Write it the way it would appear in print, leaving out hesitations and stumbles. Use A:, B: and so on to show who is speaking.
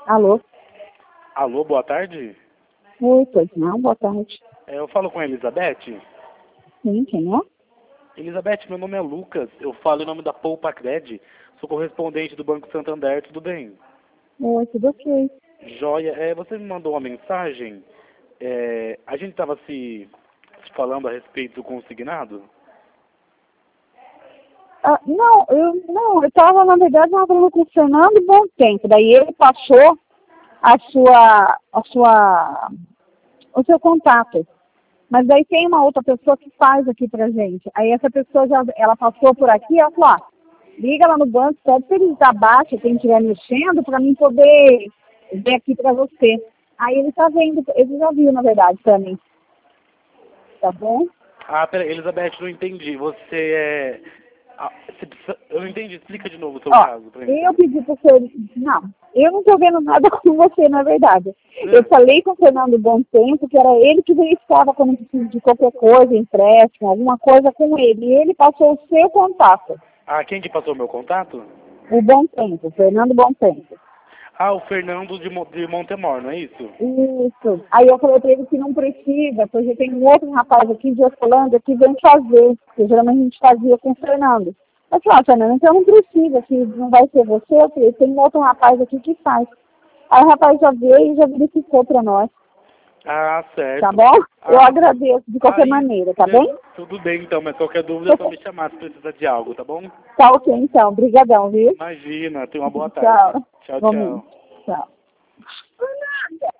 A: Alô?
B: Alô, boa tarde.
A: Oi, pois não, boa tarde.
B: Eu falo com a Elizabeth.
A: Sim, quem é?
B: Elizabeth, meu nome é Lucas. Eu falo em nome da Poupa Cred. Sou correspondente do Banco Santander, tudo bem?
A: Oi, tudo ok.
B: Joia, você me mandou uma mensagem. A gente estava se falando a respeito do consignado?
A: Eu estava, na verdade, falando com o Fernando Bom Tempo. Daí ele passou o seu contato. Mas daí tem uma outra pessoa que faz aqui pra gente. Aí essa pessoa ela passou por aqui, ela falou, liga lá no banco, pede se eles abaixam quem estiver mexendo para mim poder ver aqui para você. Aí ele tá vendo, ele já viu, na verdade, para mim. Tá bom?
B: Peraí, Elizabeth, não entendi. Eu não entendi, explica de novo o seu
A: Ó,
B: caso pra mim.
A: eu pedi para você. Não, eu não estou vendo nada com você, na verdade. Eu
B: Hum.
A: falei com o Fernando Bom Tempo que era ele que verificava quando precisa de qualquer coisa, empréstimo, alguma coisa com ele. E ele passou o seu contato.
B: Quem que passou meu contato?
A: O Bom Tempo, Fernando Bom Tempo.
B: O Fernando de Montemor, não é isso?
A: Isso. Aí eu falei para ele que não precisa, porque tem um outro rapaz aqui de Hortolândia que vem fazer, que geralmente a gente fazia com o Fernando. Eu falei, Fernando, então não precisa, que não vai ser você, eu falei, tem um outro rapaz aqui que faz. Aí o rapaz já veio e já verificou para nós,
B: Certo.
A: tá bom? Eu agradeço de qualquer maneira, tá bem?
B: Tudo bem então, mas qualquer dúvida é só me chamar se precisa de algo, tá bom?
A: Tá ok, então. Obrigadão, viu?
B: Imagina, tenha uma boa tarde.
A: Tchau.
B: Tchau,
A: Igualmente.
B: tchau.
A: Tchau.